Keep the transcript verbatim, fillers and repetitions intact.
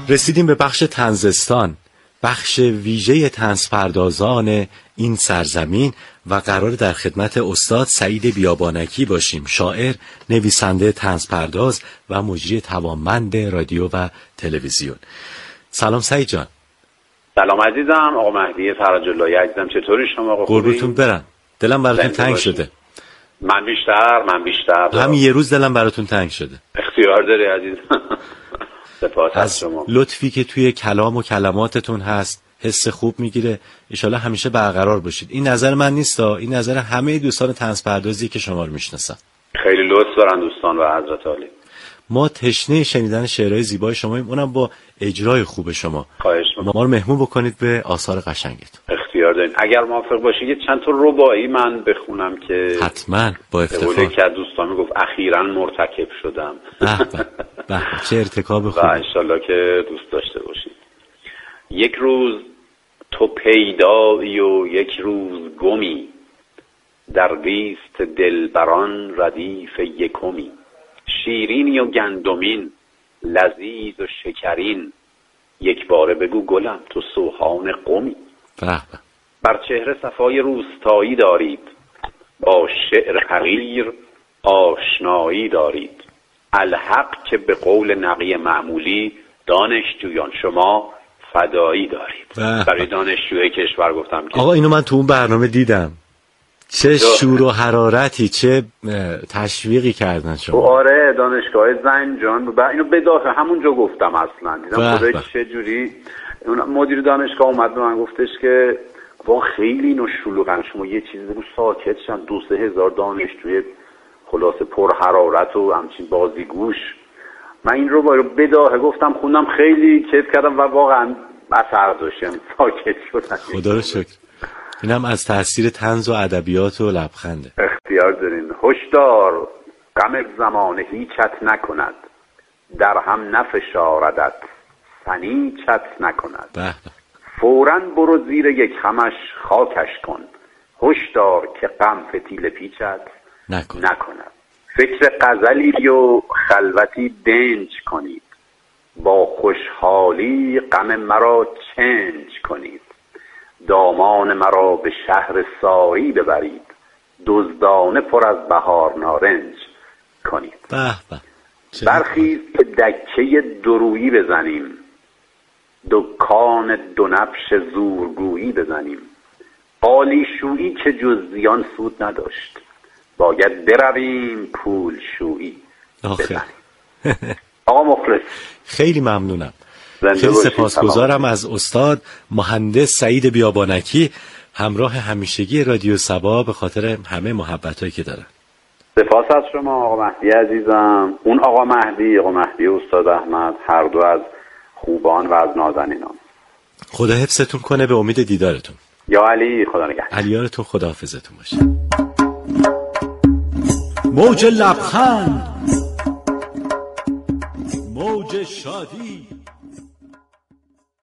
رسیدیم به بخش طنزستان، بخش ویژه طنزپردازان این سرزمین و قرار در خدمت استاد سعید بیابانکی باشیم، شاعر، نویسنده، طنزپرداز و مجری توانمند رادیو و تلویزیون. سلام سعید جان. سلام عزیزم. آقا مهدی فرج الله عزیزم، چطوری شما؟ آقا قربونتون برم. دلم براتون تنگ شده. من بیشتر من بیشتر همین یه روز دلم براتون تنگ شده. اختیار داری عزیزم. سپاس از شما. لطفی که توی کلام و کلماتتون هست حس خوب میگیره. ان شاءالله همیشه برقرار باشید. این نظر من نیست، این نظر همه دوستان طنزپردازی که شما رو میشناسن. خیلی لطف دارن دوستان و حضرت عالی. ما تشنه شنیدن شعرهای زیبای شماییم، اونم با اجرای خوب شما. خواهش می‌کنم. ما رو مهمون بکنید به آثار قشنگتون. اختیار دارین. اگر موافق باشید یه چند تا رباعی من بخونم که حتما با افتخار. به قول که دوستان میگفت اخیراً مرتکب شدم. به به به چه ارتکاب خوبی. و ان شاءالله که دوست داشته باشید. یک روز تو پیدایی و یک روز گمی، در لیست دلبران ردیف یکمی. شیرینی و گندمین، لذیذ و شکرین، یک باره بگو گلم تو سوهان قمی. بر چهره صفای روستایی دارید، با شعر حقیر آشنایی دارید. الحق که به قول نقی معمولی دانشجویان شما فدایی دارید. برای دانشجوی کشور گفتم که آقا اینو من تو اون برنامه دیدم، چه شور و حرارتی، چه تشویقی کردن شما. آره دانشگاه زنجان. و اینو به داخل همونجا گفتم اصلا دیدم خدا چه جوری مدیر دانشگاه اومد به من گفتش که وا خیلی اینو شلوغن، شما یه چیزی بگو ساکت شن. دو سه هزار دانشجوی خلاصه پر حرارت و همچین بازیگوش. من این رو با بداهه گفتم خوندم، خیلی کیف کردم و واقعا اثر داشتم، ساکت شدم. خدا رو شکر. اینم از تاثیر طنز و ادبیات و لبخنده. اختیار دارین. هشدار غم زمانه هیچت نکند، در هم نفشاردت سنیچت نکند. به فوراً برو زیر یک خمش خاکش کن، هشدار که غم فتیل پیچت نکن. نکند. فکر غزلی و خلوتی دنج کنید، با خوشحالی غم مرا چنج کنید. دامان مرا به شهر ساری ببرید، دزدانه پر از بهار نارنج کنید. به به. برخیز که دکه درویی بزنیم، دکان دو نبش زورگویی بزنیم. عالی شویی که جز زیان سود نداشت، باید برویم پول شویی بزنیم. آقا مخلص، خیلی ممنونم. خیلی سپاسگزارم از استاد مهندس سعید بیابانکی، همراه همیشگی رادیو صبا، به خاطر همه محبتایی که دارن. سپاس از شما آقا مهدی عزیزم. اون آقا مهدی، آقا مهدی استاد احمد، هر دو از خوبان و از نازنینان. خدا حفظتون کنه، به امید دیدارتون. یا علی، خدا نگهدار. علیارتون، خدا حافظتون باشه. موج لبخند، موج شادی،